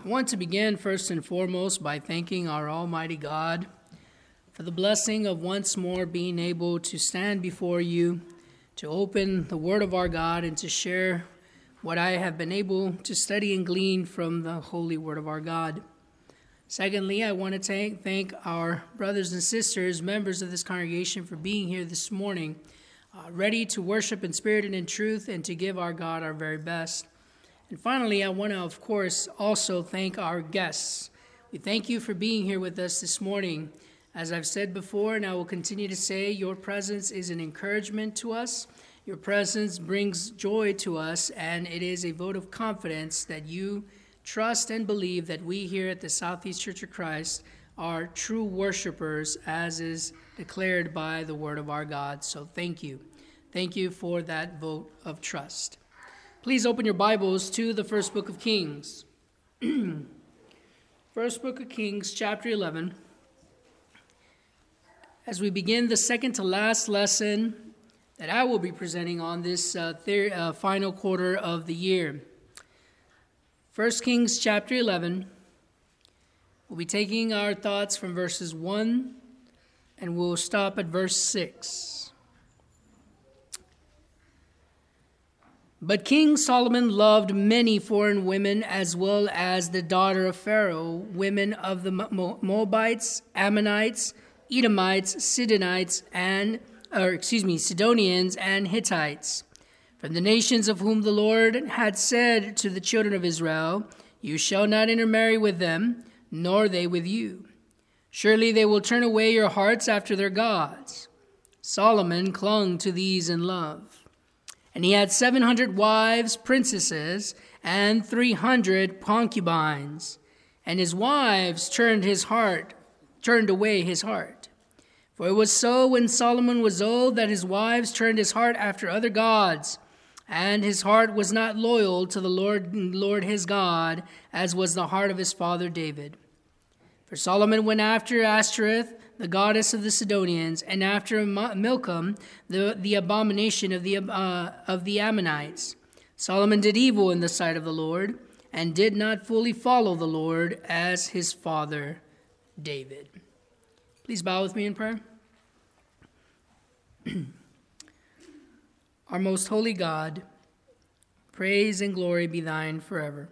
I want to begin first and foremost by thanking our Almighty God for the blessing of once more being able to stand before you, to open the Word of our God, and to share what I have been able to study and glean from the holy Word of our God. Secondly, I want to thank our brothers and sisters, members of this congregation, for being here this morning, ready to worship in spirit and in truth, and to give our God our very best. And finally, I want to, of course, also thank our guests. We thank you for being here with us this morning. As I've said before, and I will continue to say, your presence is an encouragement to us. Your presence brings joy to us, and it is a vote of confidence that you trust and believe that we here at the Southeast Church of Christ are true worshipers, as is declared by the Word of our God. So thank you. Thank you for that vote of trust. Please open your Bibles to the first book of Kings. First book of Kings, chapter 11. As we begin the second to last lesson that I will be presenting on this final quarter of the year. 1 Kings chapter 11. We'll be taking our thoughts from verses 1 and we'll stop at verse 6. But King Solomon loved many foreign women, as well as the daughter of Pharaoh, women of the Moabites, Ammonites, Edomites, Sidonians, and Hittites, from the nations of whom the Lord had said to the children of Israel, "You shall not intermarry with them, nor they with you. Surely they will turn away your hearts after their gods." Solomon clung to these in love. And he had 700 wives, princesses, and 300 concubines. And his wives turned away his heart. For it was so when Solomon was old that his wives turned his heart after other gods, and his heart was not loyal to the Lord his God, as was the heart of his father David. For Solomon went after Ashtoreth, the goddess of the Sidonians, and after Milcom, the abomination of the Ammonites. Solomon did evil in the sight of the Lord, and did not fully follow the Lord as his father David. Please bow with me in prayer. Our most holy God, praise and glory be thine forever.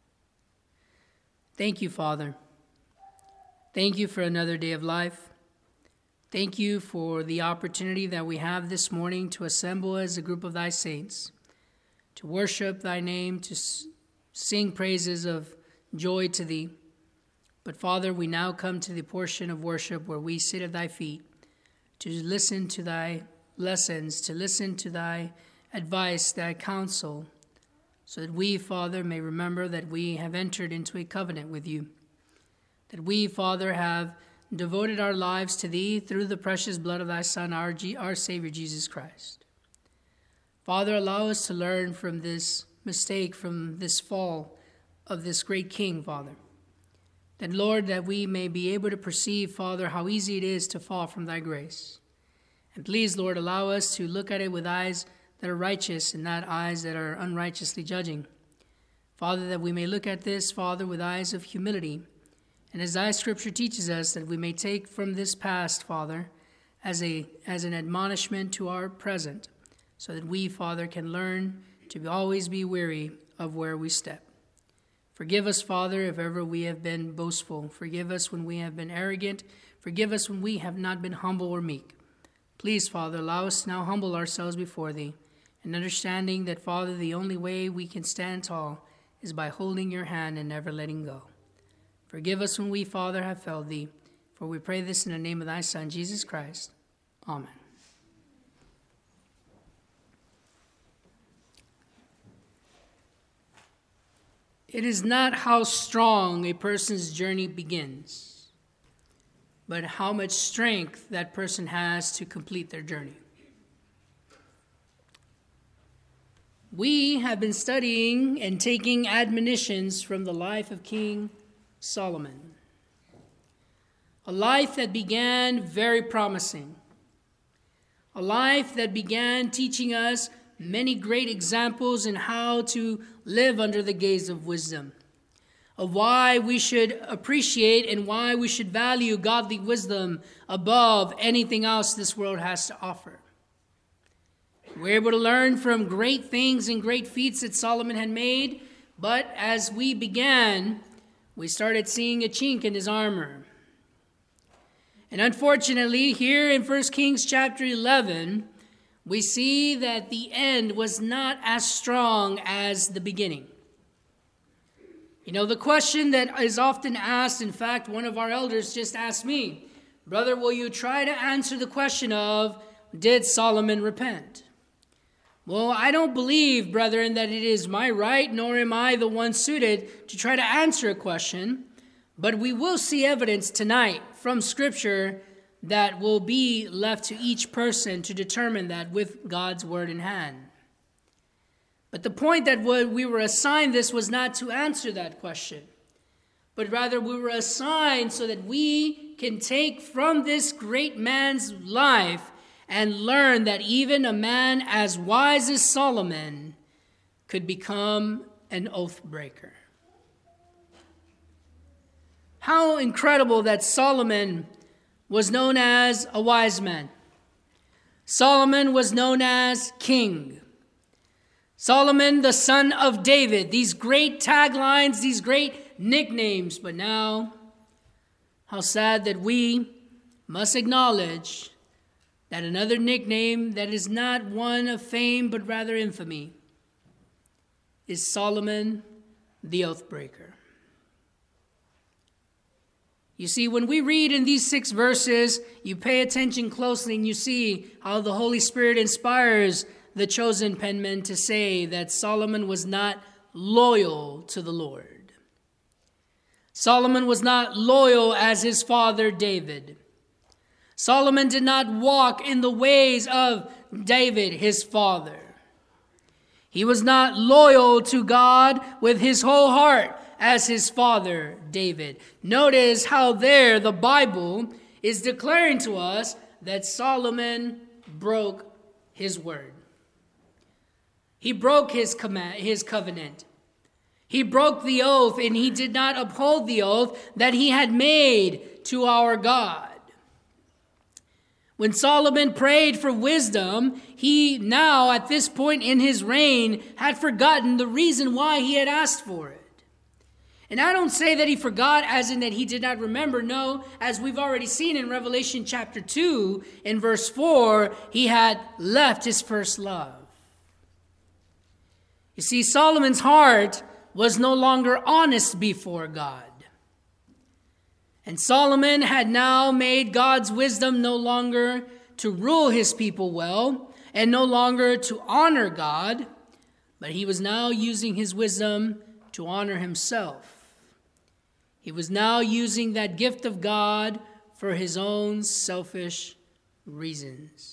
Thank you, Father. Thank you for another day of life. Thank you for the opportunity that we have this morning to assemble as a group of thy saints, to worship thy name, to sing praises of joy to thee. But Father, we now come to the portion of worship where we sit at thy feet to listen to thy lessons, to listen to thy advice, thy counsel, so that we, Father, may remember that we have entered into a covenant with you, that we, Father, have devoted our lives to thee through the precious blood of thy Son, our Savior, Jesus Christ. Father, allow us to learn from this mistake, from this fall of this great King, Father. That, Lord, that we may be able to perceive, Father, how easy it is to fall from thy grace. And please, Lord, allow us to look at it with eyes that are righteous and not eyes that are unrighteously judging. Father, that we may look at this, Father, with eyes of humility. And as thy scripture teaches us, that we may take from this past, Father, as an admonishment to our present, so that we, Father, can learn to always be weary of where we step. Forgive us, Father, if ever we have been boastful. Forgive us when we have been arrogant. Forgive us when we have not been humble or meek. Please, Father, allow us to now humble ourselves before thee, and understanding that, Father, the only way we can stand tall is by holding your hand and never letting go. Forgive us when we, Father, have failed thee, for we pray this in the name of thy Son, Jesus Christ. Amen. It is not how strong a person's journey begins, but how much strength that person has to complete their journey. We have been studying and taking admonitions from the life of King Solomon. A life that began very promising. A life that began teaching us many great examples in how to live under the gaze of wisdom. of why we should appreciate and why we should value godly wisdom above anything else this world has to offer. We're able to learn from great things and great feats that Solomon had made, but as we began, we started seeing a chink in his armor. And unfortunately, here in 1 Kings chapter 11, we see that the end was not as strong as the beginning. You know, the question that is often asked, in fact, one of our elders just asked me, "Brother, will you try to answer the question of, did Solomon repent?" Well, I don't believe, brethren, that it is my right, nor am I the one suited to try to answer a question, but we will see evidence tonight from Scripture that will be left to each person to determine that with God's word in hand. But the point that we were assigned this was not to answer that question, but rather we were assigned so that we can take from this great man's life and learn that even a man as wise as Solomon could become an oath breaker. How incredible that Solomon was known as a wise man. Solomon was known as king. Solomon, the son of David. These great taglines, these great nicknames. But now, how sad that we must acknowledge that another nickname that is not one of fame but rather infamy is Solomon the Oathbreaker. You see, when we read in these 6 verses, you pay attention closely and you see how the Holy Spirit inspires the chosen penman to say that Solomon was not loyal to the Lord. Solomon was not loyal as his father David. Solomon did not walk in the ways of David, his father. He was not loyal to God with his whole heart as his father David. Notice how there the Bible is declaring to us that Solomon broke his word. He broke his covenant. He broke the oath, and he did not uphold the oath that he had made to our God. When Solomon prayed for wisdom, he now, at this point in his reign, had forgotten the reason why he had asked for it. And I don't say that he forgot as in that he did not remember. No, as we've already seen in Revelation chapter 2, in verse 4, he had left his first love. You see, Solomon's heart was no longer honest before God. And Solomon had now made God's wisdom no longer to rule his people well and no longer to honor God, but he was now using his wisdom to honor himself. He was now using that gift of God for his own selfish reasons.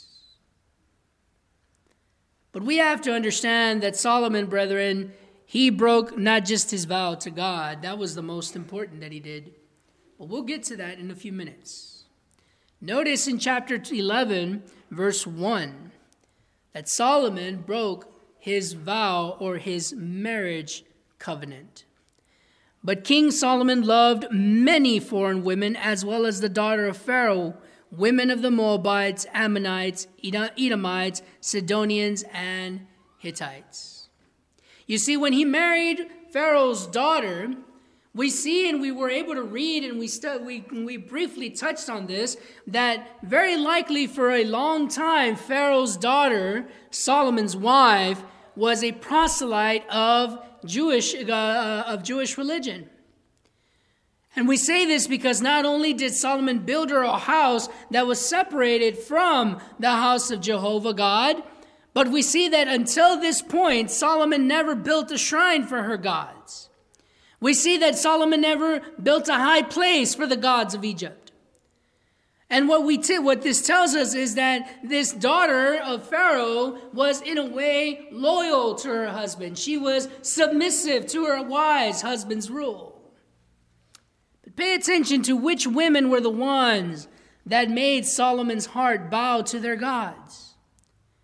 But we have to understand that Solomon, brethren, he broke not just his vow to God. That was the most important that he did. But we'll get to that in a few minutes. Notice in chapter 11, verse 1, that Solomon broke his vow or his marriage covenant. But King Solomon loved many foreign women, as well as the daughter of Pharaoh, women of the Moabites, Ammonites, Edomites, Sidonians, and Hittites. You see, when he married Pharaoh's daughter, we see, and we were able to read, and we briefly touched on this, that very likely for a long time, Pharaoh's daughter, Solomon's wife, was a proselyte of Jewish religion. And we say this because not only did Solomon build her a house that was separated from the house of Jehovah God, but we see that until this point, Solomon never built a shrine for her gods. We see that Solomon never built a high place for the gods of Egypt. And what this tells us is that this daughter of Pharaoh was in a way loyal to her husband. She was submissive to her wise husband's rule. But pay attention to which women were the ones that made Solomon's heart bow to their gods.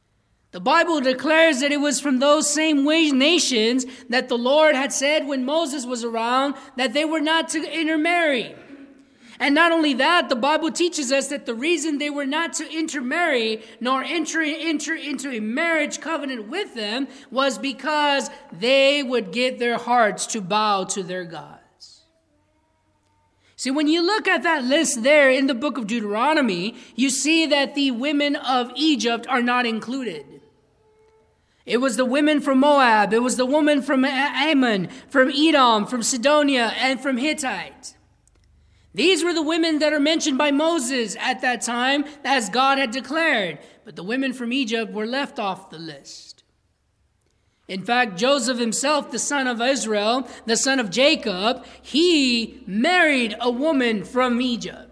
The Bible declares that it was from those same nations that the Lord had said when Moses was around that they were not to intermarry. And not only that, the Bible teaches us that the reason they were not to intermarry nor enter into a marriage covenant with them was because they would get their hearts to bow to their gods. See, when you look at that list there in the book of Deuteronomy, you see that the women of Egypt are not included. It was the women from Moab, it was the woman from Ammon, from Edom, from Sidonia, and from Hittite. These were the women that are mentioned by Moses at that time, as God had declared. But the women from Egypt were left off the list. In fact, Joseph himself, the son of Israel, the son of Jacob, he married a woman from Egypt.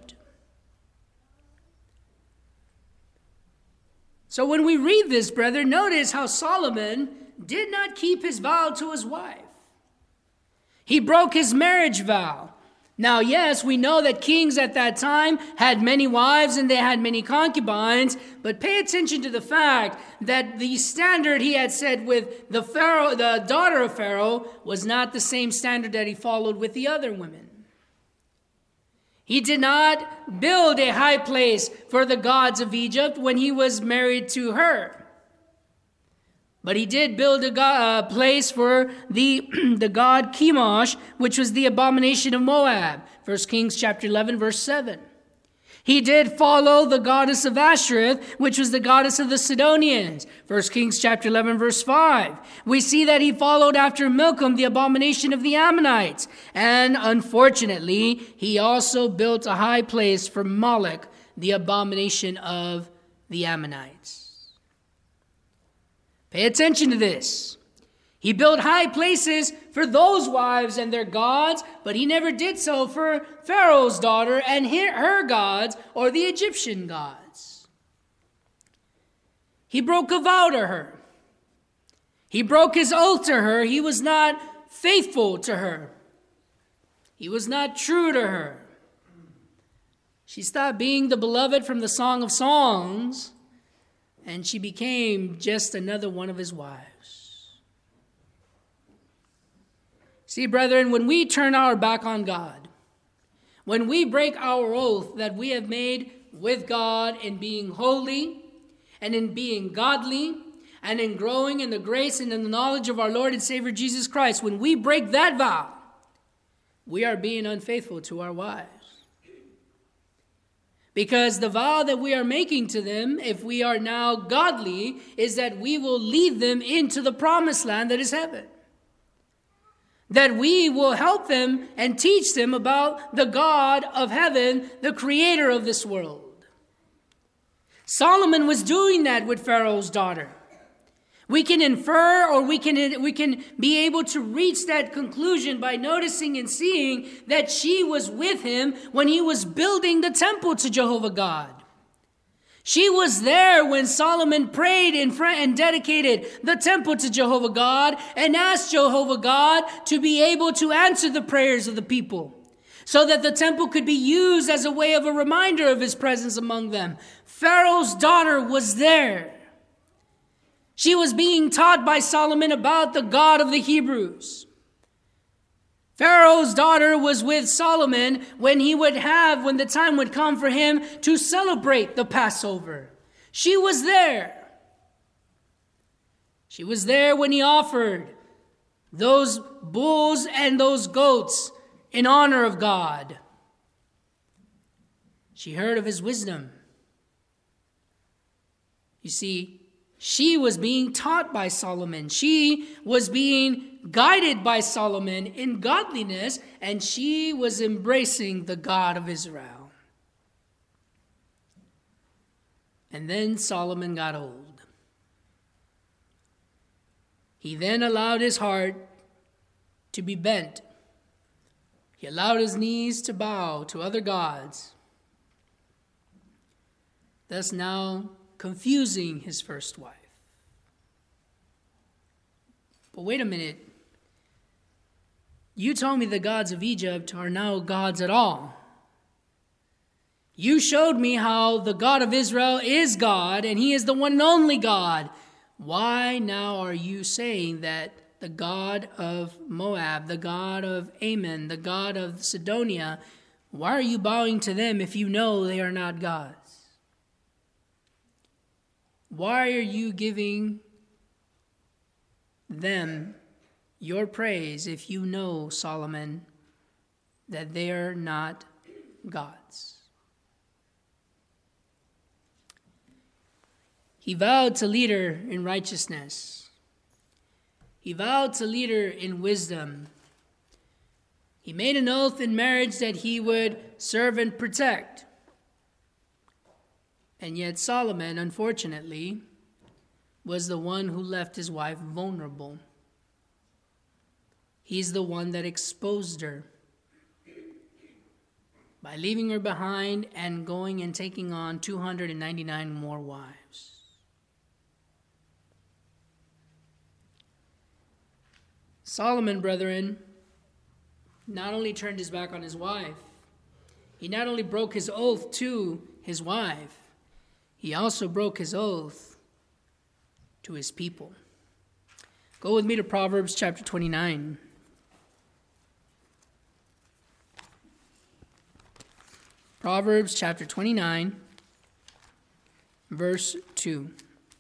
So when we read this, brethren, notice how Solomon did not keep his vow to his wife. He broke his marriage vow. Now, yes, we know that kings at that time had many wives and they had many concubines, but pay attention to the fact that the standard he had set with the daughter of Pharaoh, was not the same standard that he followed with the other women. He did not build a high place for the gods of Egypt when he was married to her. But he did build a place for the god Chemosh, which was the abomination of Moab. 1 Kings chapter 11, verse 7. He did follow the goddess of Ashtoreth, which was the goddess of the Sidonians. 1 Kings chapter 11, verse 5. We see that he followed after Milcom, the abomination of the Ammonites. And unfortunately, he also built a high place for Moloch, the abomination of the Ammonites. Pay attention to this. He built high places for those wives and their gods, but he never did so for Pharaoh's daughter and her gods or the Egyptian gods. He broke a vow to her. He broke his oath to her. He was not faithful to her. He was not true to her. She stopped being the beloved from the Song of Songs, and she became just another one of his wives. See, brethren, when we turn our back on God, when we break our oath that we have made with God in being holy and in being godly and in growing in the grace and in the knowledge of our Lord and Savior Jesus Christ, when we break that vow, we are being unfaithful to our wives. Because the vow that we are making to them, if we are now godly, is that we will lead them into the promised land that is heaven. That we will help them and teach them about the God of heaven, the creator of this world. Solomon was doing that with Pharaoh's daughter. We can infer, or we can be able to reach that conclusion by noticing and seeing that she was with him when he was building the temple to Jehovah God. She was there when Solomon prayed and dedicated the temple to Jehovah God and asked Jehovah God to be able to answer the prayers of the people so that the temple could be used as a way of a reminder of his presence among them. Pharaoh's daughter was there. She was being taught by Solomon about the God of the Hebrews. Pharaoh's daughter was with Solomon when the time would come for him to celebrate the Passover. She was there. She was there when he offered those bulls and those goats in honor of God. She heard of his wisdom. You see, she was being taught by Solomon. She was being guided by Solomon in godliness, and she was embracing the God of Israel. And then Solomon got old. He then allowed his heart to be bent. He allowed his knees to bow to other gods, thus now confusing his first wife. But wait a minute. You told me the gods of Egypt are now gods at all. You showed me how the God of Israel is God, and he is the one and only God. Why now are you saying that the God of Moab, the God of Ammon, the God of Sidonia, why are you bowing to them if you know they are not gods? Why are you giving them your praise if you know, Solomon, that they are not gods? He vowed to lead her in righteousness. He vowed to lead her in wisdom. He made an oath in marriage that he would serve and protect. And yet Solomon, unfortunately, was the one who left his wife vulnerable. He's the one that exposed her by leaving her behind and going and taking on 299 more wives. Solomon, brethren, not only turned his back on his wife, he not only broke his oath to his wife, he also broke his oath to his people. Go with me to Proverbs chapter 29. Proverbs chapter 29, verse 2.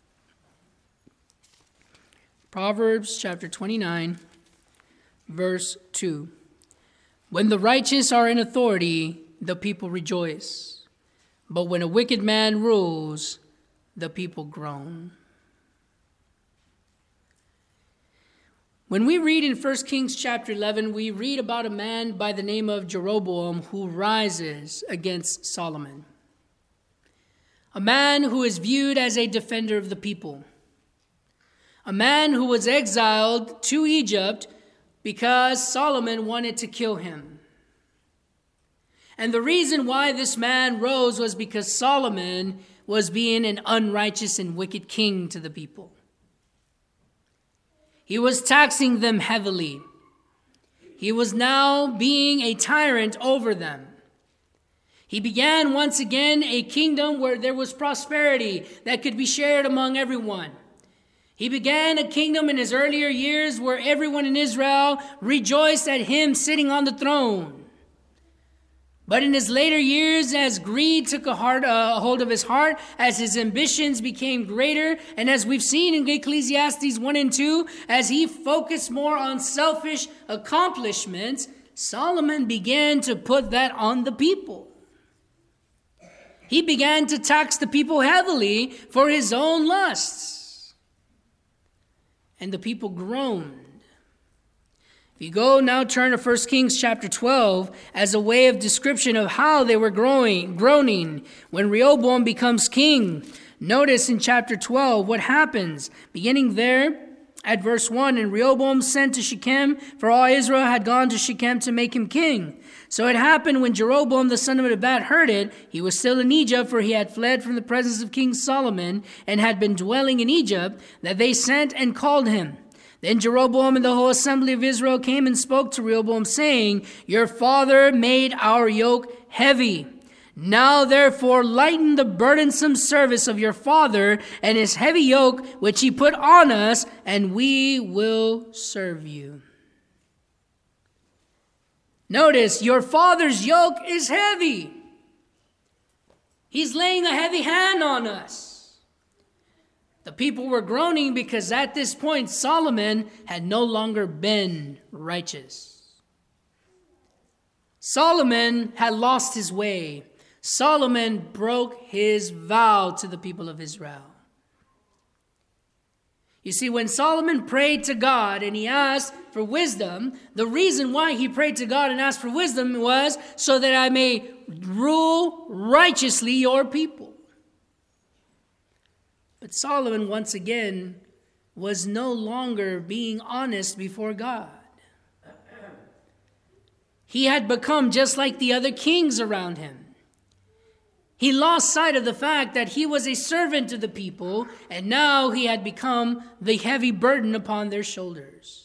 Proverbs chapter 29, verse 2. When the righteous are in authority, the people rejoice. But when a wicked man rules, the people groan. When we read in 1 Kings chapter 11, we read about a man by the name of Jeroboam who rises against Solomon. A man who is viewed as a defender of the people. A man who was exiled to Egypt because Solomon wanted to kill him. And the reason why this man rose was because Solomon was being an unrighteous and wicked king to the people. He was taxing them heavily. He was now being a tyrant over them. He began once again a kingdom where there was prosperity that could be shared among everyone. He began a kingdom in his earlier years where everyone in Israel rejoiced at him sitting on the throne. But in his later years, as greed took a hold of his heart, as his ambitions became greater, and as we've seen in Ecclesiastes 1 and 2, as he focused more on selfish accomplishments, Solomon began to put that on the people. He began to tax the people heavily for his own lusts. And the people groaned. If you go now turn to 1 Kings chapter 12 as a way of description of how they were groaning when Rehoboam becomes king. Notice in chapter 12 what happens. Beginning there at verse 1, and Rehoboam sent to Shechem, for all Israel had gone to Shechem to make him king. So it happened when Jeroboam the son of Nebat heard it, he was still in Egypt, for he had fled from the presence of King Solomon and had been dwelling in Egypt, that they sent and called him. Then Jeroboam and the whole assembly of Israel came and spoke to Rehoboam, saying, Your father made our yoke heavy. Now therefore lighten the burdensome service of your father and his heavy yoke which he put on us, and we will serve you. Notice, your father's yoke is heavy. He's laying a heavy hand on us. The people were groaning because at this point Solomon had no longer been righteous. Solomon had lost his way. Solomon broke his vow to the people of Israel. You see, when Solomon prayed to God and he asked for wisdom, the reason why he prayed to God and asked for wisdom was so that I may rule righteously your people. But Solomon, once again, was no longer being honest before God. He had become just like the other kings around him. He lost sight of the fact that he was a servant to the people, and now he had become the heavy burden upon their shoulders.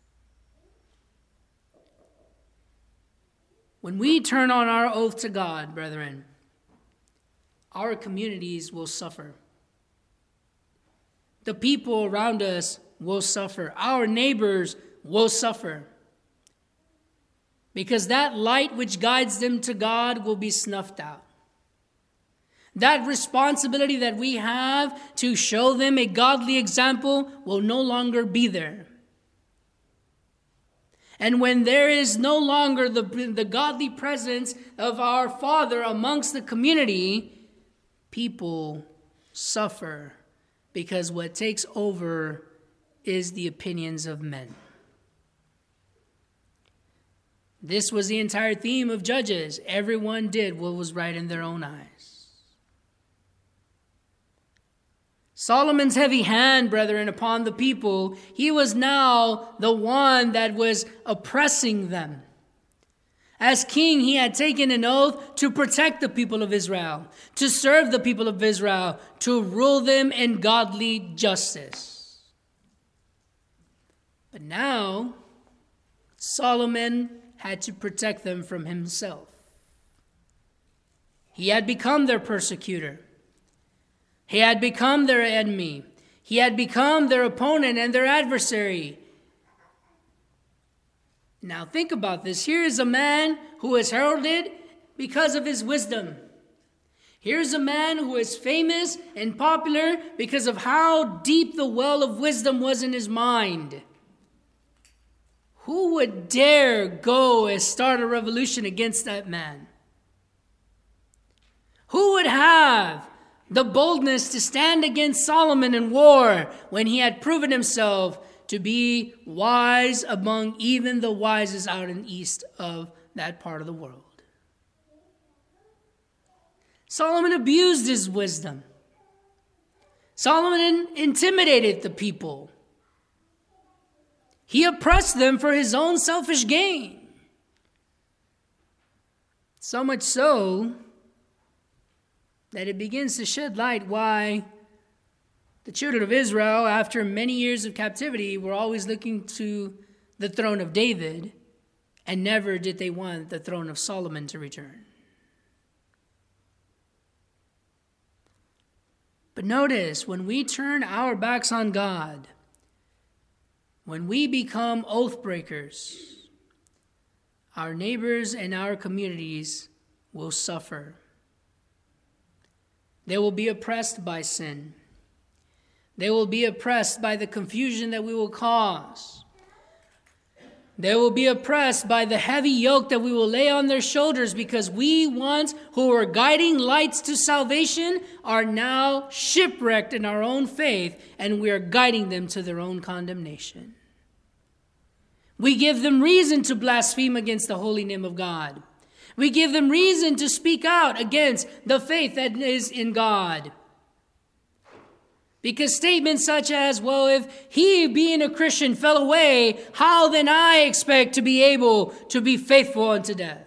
When we turn on our oath to God, brethren, our communities will suffer. the people around us will suffer. Our neighbors will suffer. Because that light which guides them to God will be snuffed out. That responsibility that we have to show them a godly example will no longer be there. And when there is no longer the godly presence of our Father amongst the community, people suffer because what takes over is the opinions of men. This was the entire theme of Judges. Everyone did what was right in their own eyes. Solomon's heavy hand, brethren, upon the people, he was now the one that was oppressing them. As king, he had taken an oath to protect the people of Israel, to serve the people of Israel, to rule them in godly justice. But now, Solomon had to protect them from himself. He had become their persecutor. He had become their enemy. He had become their opponent and their adversary. Now think about this. Here is a man who is heralded because of his wisdom. Here's a man who is famous and popular because of how deep the well of wisdom was in his mind. Who would dare go and start a revolution against that man? Who would have the boldness to stand against Solomon in war when he had proven himself to be wise among even the wisest out in east of that part of the world? Solomon abused his wisdom. Solomon intimidated the people. He oppressed them for his own selfish gain. So much so that it begins to shed light why the children of Israel, after many years of captivity, were always looking to the throne of David, and never did they want the throne of Solomon to return. But notice, when we turn our backs on God, when we become oath breakers, our neighbors and our communities will suffer. They will be oppressed by sin. They will be oppressed by the confusion that we will cause. They will be oppressed by the heavy yoke that we will lay on their shoulders, because we once who were guiding lights to salvation are now shipwrecked in our own faith, and we are guiding them to their own condemnation. We give them reason to blaspheme against the holy name of God. We give them reason to speak out against the faith that is in God. Because statements such as, well, if he, being a Christian, fell away, how then I expect to be able to be faithful unto death?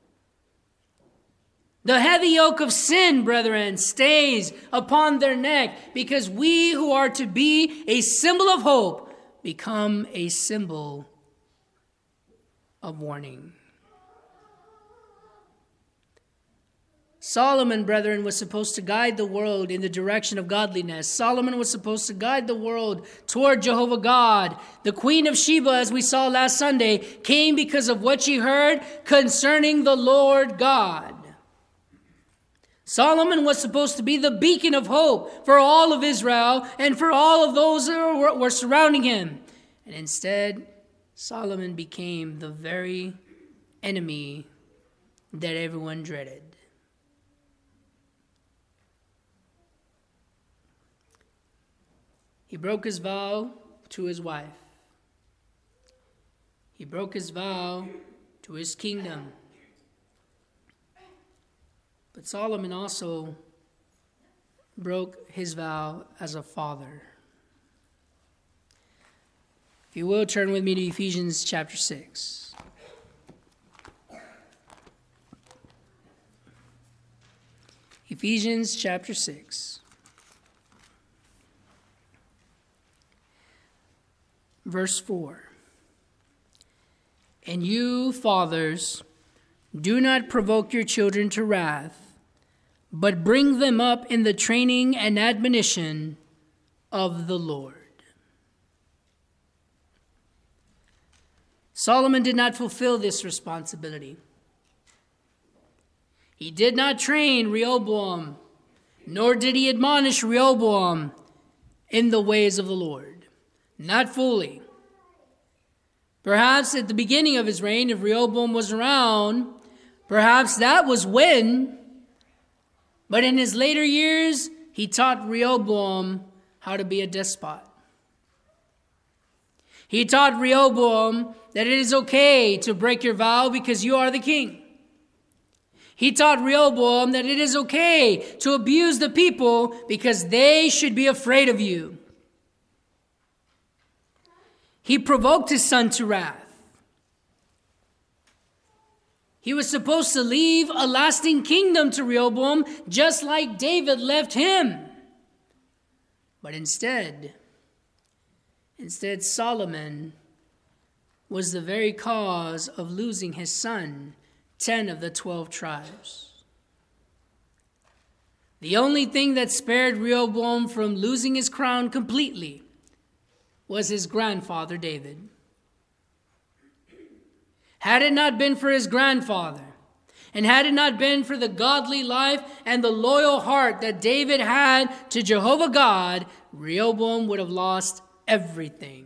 The heavy yoke of sin, brethren, stays upon their neck, because we who are to be a symbol of hope become a symbol of warning. Solomon, brethren, was supposed to guide the world in the direction of godliness. Solomon was supposed to guide the world toward Jehovah God. The Queen of Sheba, as we saw last Sunday, came because of what she heard concerning the Lord God. Solomon was supposed to be the beacon of hope for all of Israel and for all of those who were surrounding him. And instead, Solomon became the very enemy that everyone dreaded. He broke his vow to his wife. He broke his vow to his kingdom. But Solomon also broke his vow as a father. If you will, turn with me to Ephesians chapter 6. Ephesians chapter 6. Verse 4. And you, fathers, do not provoke your children to wrath, but bring them up in the training and admonition of the Lord. Solomon did not fulfill this responsibility. He did not train Rehoboam, nor did he admonish Rehoboam in the ways of the Lord. Not fully. Perhaps at the beginning of his reign, if Rehoboam was around, perhaps that was when. But in his later years, he taught Rehoboam how to be a despot. He taught Rehoboam that it is okay to break your vow because you are the king. He taught Rehoboam that it is okay to abuse the people because they should be afraid of you. He provoked his son to wrath. He was supposed to leave a lasting kingdom to Rehoboam, just like David left him. But instead, Solomon was the very cause of losing his son, 10 of the 12 tribes. The only thing that spared Rehoboam from losing his crown completely was his grandfather David. Had it not been for his grandfather, and had it not been for the godly life and the loyal heart that David had to Jehovah God, Rehoboam would have lost everything.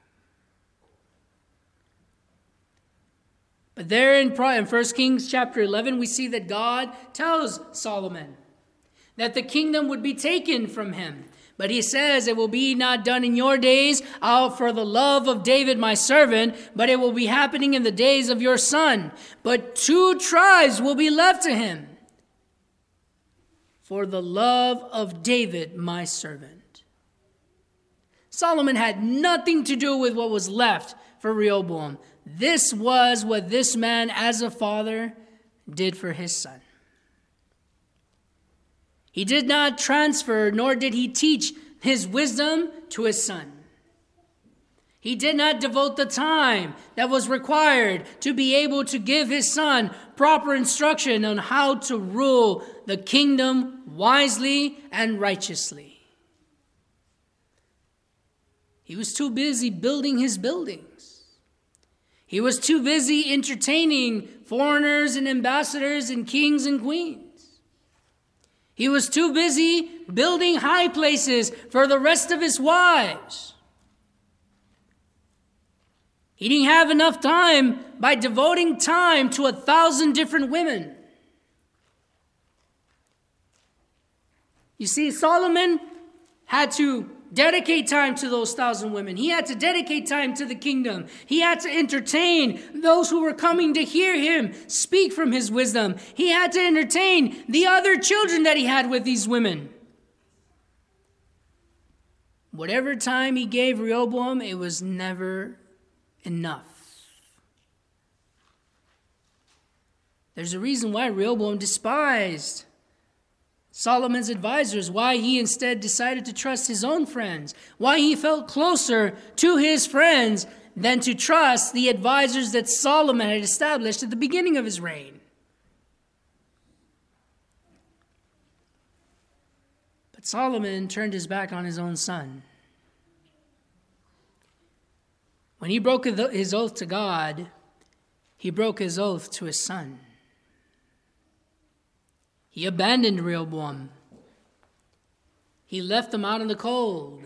But there in 1 Kings chapter 11, we see that God tells Solomon that the kingdom would be taken from him. But he says, it will be not done in your days for the love of David my servant, but it will be happening in the days of your son. But 2 tribes will be left to him for the love of David my servant. Solomon had nothing to do with what was left for Rehoboam. This was what this man as a father did for his son. He did not transfer, nor did he teach his wisdom to his son. He did not devote the time that was required to be able to give his son proper instruction on how to rule the kingdom wisely and righteously. He was too busy building his buildings. He was too busy entertaining foreigners and ambassadors and kings and queens. He was too busy building high places for the rest of his wives. He didn't have enough time by devoting time to 1,000 different women. You see, Solomon had to dedicate time to those 1,000 women. He had to dedicate time to the kingdom. He had to entertain those who were coming to hear him speak from his wisdom. He had to entertain the other children that he had with these women. Whatever time he gave Rehoboam, it was never enough. There's a reason why Rehoboam despised Solomon's advisors, why he instead decided to trust his own friends, why he felt closer to his friends than to trust the advisors that Solomon had established at the beginning of his reign. But Solomon turned his back on his own son. When he broke his oath to God, he broke his oath to his son. He abandoned Rehoboam. He left him out in the cold.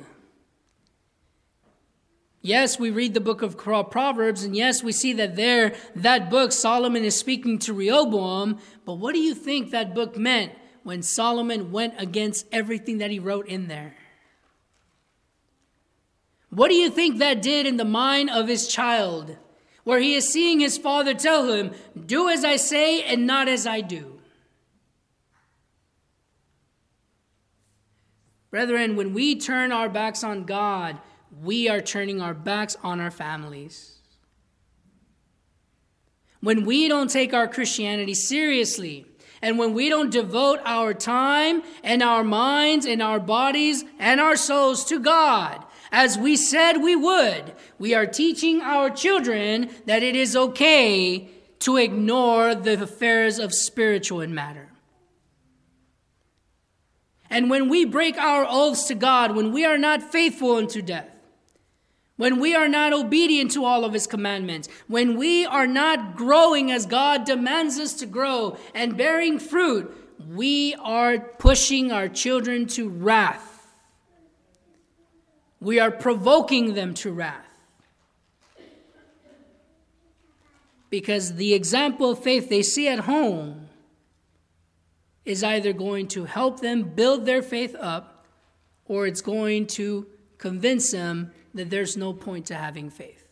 Yes, we read the book of Proverbs, and yes, we see that there, that book, Solomon is speaking to Rehoboam. But what do you think that book meant when Solomon went against everything that he wrote in there? What do you think that did in the mind of his child, where he is seeing his father tell him, do as I say and not as I do? Brethren, when we turn our backs on God, we are turning our backs on our families. When we don't take our Christianity seriously, and when we don't devote our time and our minds and our bodies and our souls to God, as we said we would, we are teaching our children that it is okay to ignore the affairs of spiritual matter. And when we break our oaths to God, when we are not faithful unto death, when we are not obedient to all of his commandments, when we are not growing as God demands us to grow and bearing fruit, we are pushing our children to wrath. We are provoking them to wrath. Because the example of faith they see at home is either going to help them build their faith up, or it's going to convince them that there's no point to having faith.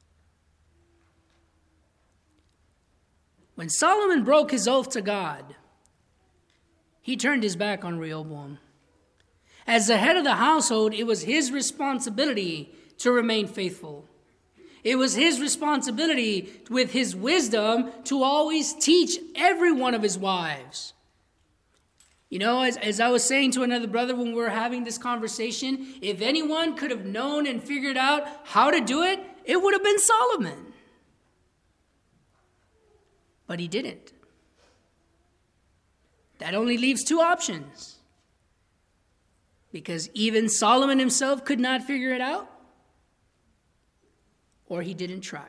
When Solomon broke his oath to God, he turned his back on Rehoboam. As the head of the household, it was his responsibility to remain faithful. It was his responsibility, with his wisdom, to always teach every one of his wives. You know, as I was saying to another brother when we were having this conversation, if anyone could have known and figured out how to do it, it would have been Solomon. But he didn't. That only leaves two options. Because even Solomon himself could not figure it out, or he didn't try.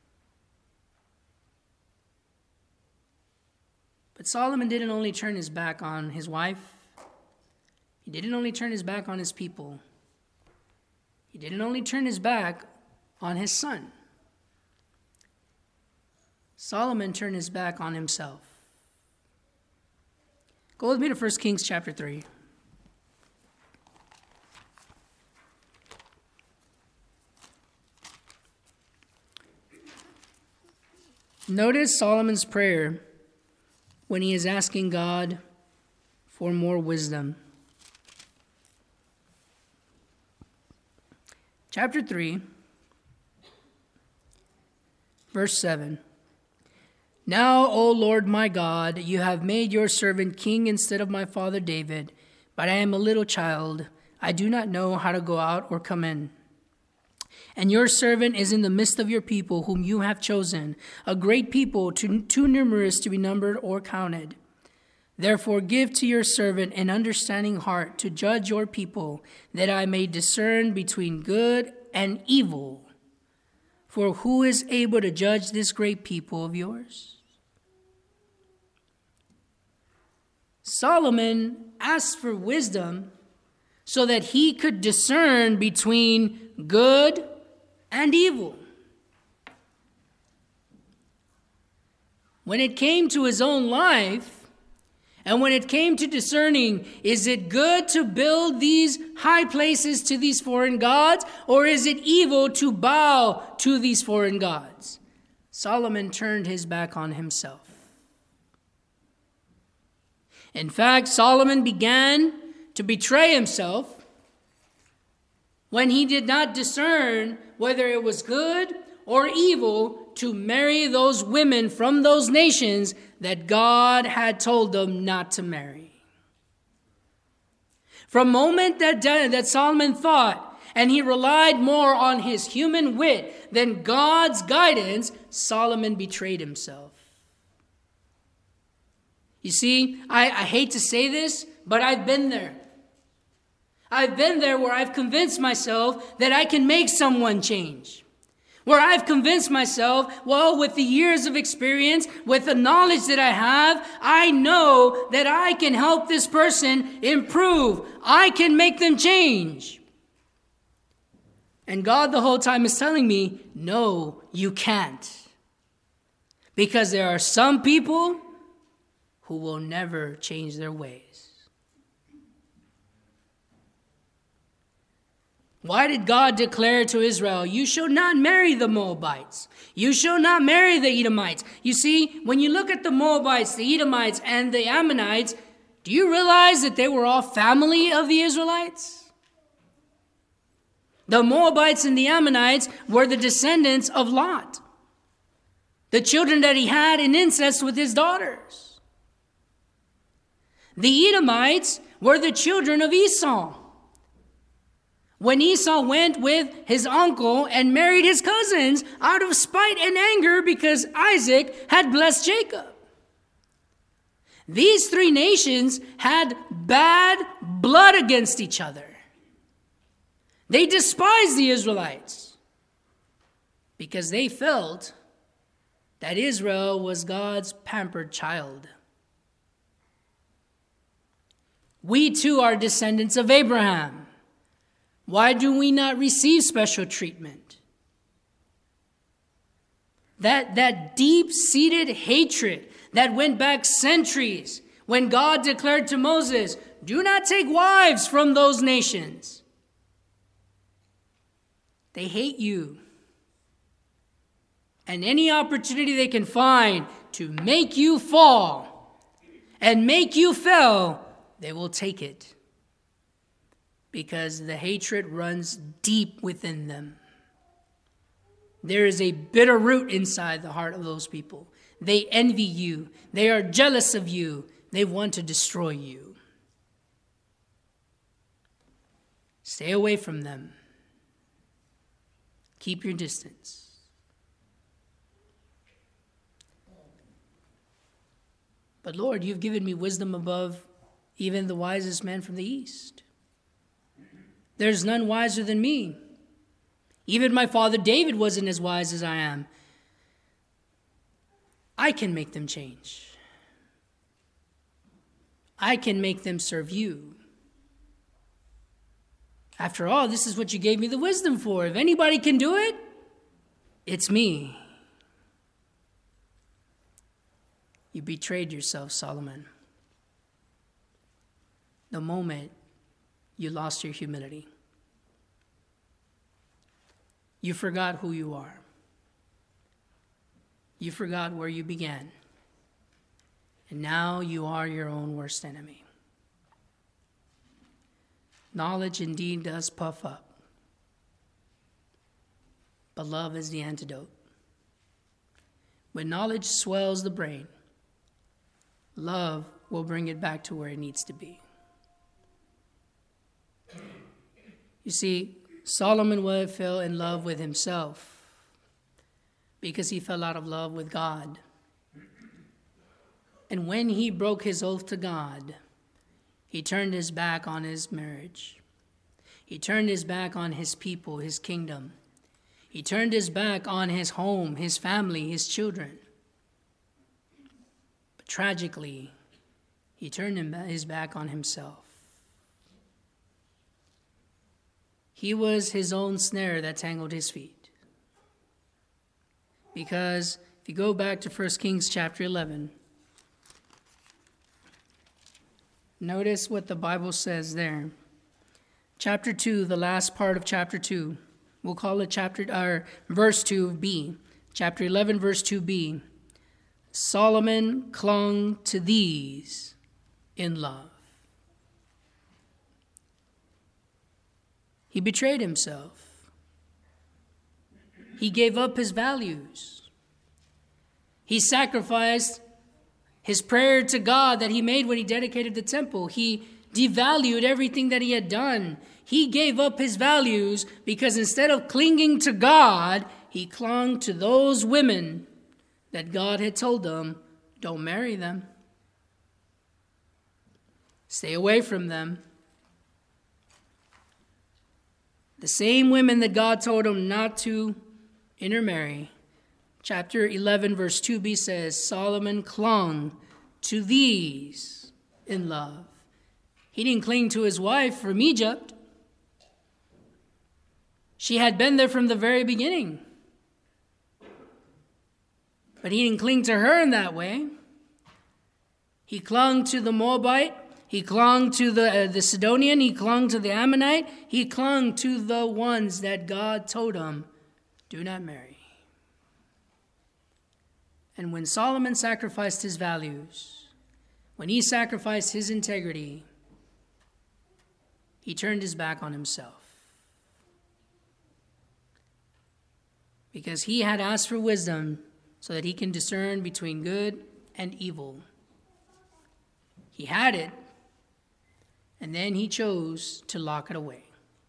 But Solomon didn't only turn his back on his wife. He didn't only turn his back on his people. He didn't only turn his back on his son. Solomon turned his back on himself. Go with me to 1 Kings chapter 3. Notice Solomon's prayer when he is asking God for more wisdom. Chapter 3, verse 7. Now, O Lord my God, you have made your servant king instead of my father David, but I am a little child. I do not know how to go out or come in. And your servant is in the midst of your people, whom you have chosen, a great people, too numerous to be numbered or counted. Therefore give to your servant an understanding heart to judge your people, that I may discern between good and evil. For who is able to judge this great people of yours? Solomon asked for wisdom so that he could discern between good and evil. When it came to his own life, and when it came to discerning, is it good to build these high places to these foreign gods, or is it evil to bow to these foreign gods? Solomon turned his back on himself. In fact, Solomon began to betray himself when he did not discern whether it was good or evil to marry those women from those nations that God had told them not to marry. From the moment that Solomon thought, and he relied more on his human wit than God's guidance, Solomon betrayed himself. You see, I hate to say this, but I've been there. I've been there where I've convinced myself that I can make someone change. Where I've convinced myself, well, with the years of experience, with the knowledge that I have, I know that I can help this person improve. I can make them change. And God the whole time is telling me, no, you can't. Because there are some people who will never change their ways. Why did God declare to Israel, you shall not marry the Moabites. You shall not marry the Edomites. You see, when you look at the Moabites, the Edomites, and the Ammonites, do you realize that they were all family of the Israelites? The Moabites and the Ammonites were the descendants of Lot, the children that he had in incest with his daughters. The Edomites were the children of Esau. When Esau went with his uncle and married his cousins out of spite and anger because Isaac had blessed Jacob. These three nations had bad blood against each other. They despised the Israelites because they felt that Israel was God's pampered child. We too are descendants of Abraham. Why do we not receive special treatment? That deep-seated hatred that went back centuries when God declared to Moses, do not take wives from those nations. They hate you. And any opportunity they can find to make you fall and make you fail, they will take it. Because the hatred runs deep within them. There is a bitter root inside the heart of those people. They envy you. They are jealous of you. They want to destroy you. Stay away from them. Keep your distance. But Lord, you've given me wisdom above even the wisest man from the east. There's none wiser than me. Even my father David wasn't as wise as I am. I can make them change. I can make them serve you. After all, this is what you gave me the wisdom for. If anybody can do it, it's me. You betrayed yourself, Solomon. The moment you lost your humility. You forgot who you are. You forgot where you began. And now you are your own worst enemy. Knowledge indeed does puff up. But love is the antidote. When knowledge swells the brain, love will bring it back to where it needs to be. You see, Solomon fell in love with himself because he fell out of love with God. And when he broke his oath to God, he turned his back on his marriage. He turned his back on his people, his kingdom. He turned his back on his home, his family, his children. But tragically, he turned his back on himself. He was his own snare that tangled his feet. Because if you go back to 1 Kings chapter 11, notice what the Bible says there. Chapter 2, the last part of chapter 2. We'll call it verse 2b. Chapter 11, verse 2b. Solomon clung to these in love. He betrayed himself. He gave up his values. He sacrificed his prayer to God that he made when he dedicated the temple. He devalued everything that he had done. He gave up his values because instead of clinging to God, he clung to those women that God had told him, don't marry them. Stay away from them. The same women that God told him not to intermarry. Chapter 11, verse 2b says, Solomon clung to these in love. He didn't cling to his wife from Egypt. She had been there from the very beginning. But he didn't cling to her in that way. He clung to the Moabite. He clung to the Sidonian. He clung to the Ammonite. He clung to the ones that God told him, do not marry. And when Solomon sacrificed his values, when he sacrificed his integrity, he turned his back on himself. Because he had asked for wisdom so that he can discern between good and evil. He had it, and then he chose to lock it away.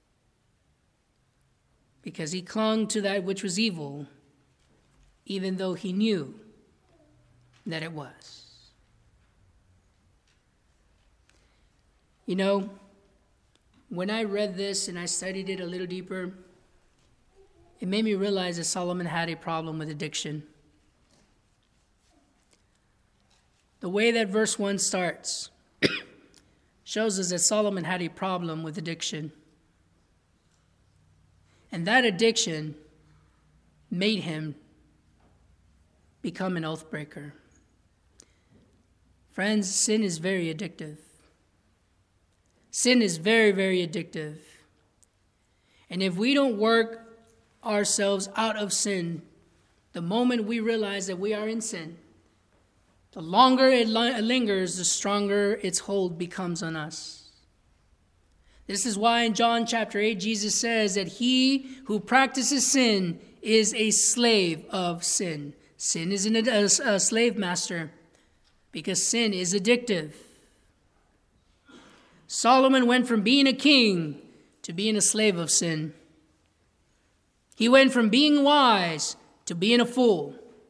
Because he clung to that which was evil, even though he knew that it was. You know, when I read this and I studied it a little deeper, it made me realize that Solomon had a problem with addiction. The way that verse 1 starts shows us that Solomon had a problem with addiction. And that addiction made him become an oath breaker. Friends, sin is very addictive. Sin is very, very addictive. And if we don't work ourselves out of sin, the moment we realize that we are in sin, the longer it lingers, the stronger its hold becomes on us. This is why in John chapter 8, Jesus says that he who practices sin is a slave of sin. Sin is a slave master because sin is addictive. Solomon went from being a king to being a slave of sin. He went from being wise to being a fool.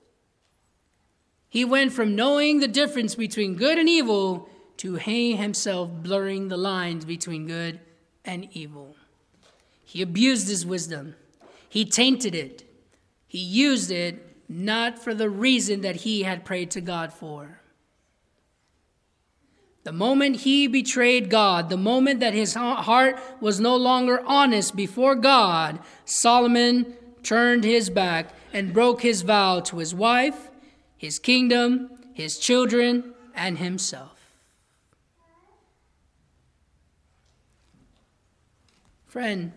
He went from knowing the difference between good and evil to he himself blurring the lines between good and evil. He abused his wisdom. He tainted it. He used it not for the reason that he had prayed to God for. The moment he betrayed God, the moment that his heart was no longer honest before God, Solomon turned his back and broke his vow to his wife, his kingdom, his children, and himself. Friend,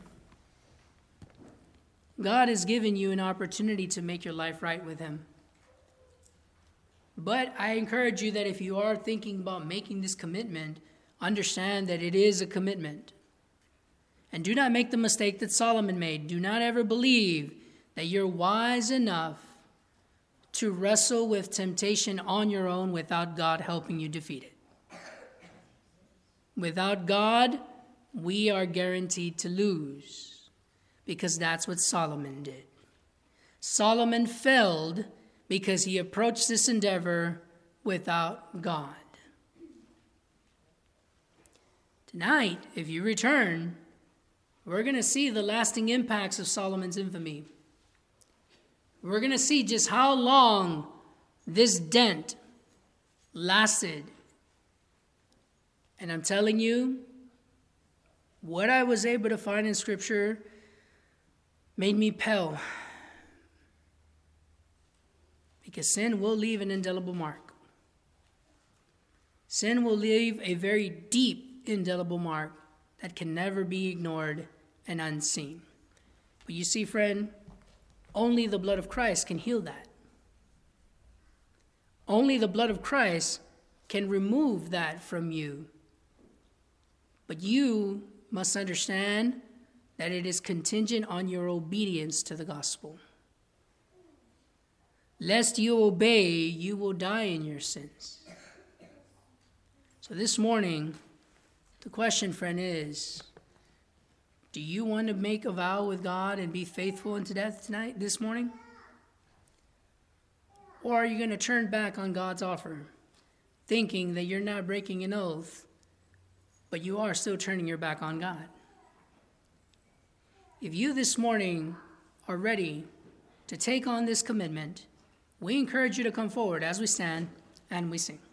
God has given you an opportunity to make your life right with him. But I encourage you that if you are thinking about making this commitment, understand that it is a commitment. And do not make the mistake that Solomon made. Do not ever believe that you're wise enough to wrestle with temptation on your own without God helping you defeat it. Without God, we are guaranteed to lose, because that's what Solomon did. Solomon failed because he approached this endeavor without God. Tonight, if you return, we're going to see the lasting impacts of Solomon's infamy. We're going to see just how long this dent lasted. And I'm telling you, what I was able to find in Scripture made me pale. Because sin will leave an indelible mark. Sin will leave a very deep, indelible mark that can never be ignored and unseen. But you see, friend, only the blood of Christ can heal that. Only the blood of Christ can remove that from you. But you must understand that it is contingent on your obedience to the gospel. Lest you obey, you will die in your sins. So this morning, the question, friend, is, do you want to make a vow with God and be faithful unto death this morning? Or are you going to turn back on God's offer, thinking that you're not breaking an oath, but you are still turning your back on God? If you this morning are ready to take on this commitment, we encourage you to come forward as we stand and we sing.